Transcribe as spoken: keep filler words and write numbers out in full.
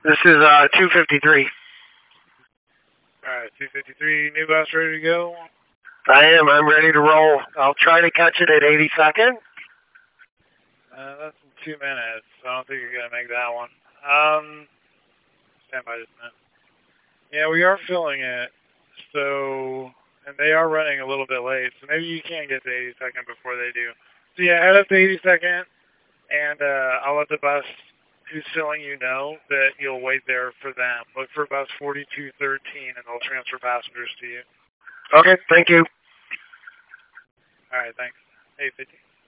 This is uh, two fifty-three. Alright, two fifty-three, new bus ready to go? I am. I'm ready to roll. I'll try to catch it at eighty-second. Uh, that's in two minutes. I don't think you're going to make that one. Um, stand by just a minute. Yeah, we are filling it. So, and they are running a little bit late. So maybe you can get to eighty-second before they do. So yeah, head up to eighty-second, and uh, I'll let the bus who's filling you know that you'll wait there for them. Look for bus forty-two thirteen, and they'll transfer passengers to you. Okay, thank you. All right, thanks. eight fifty.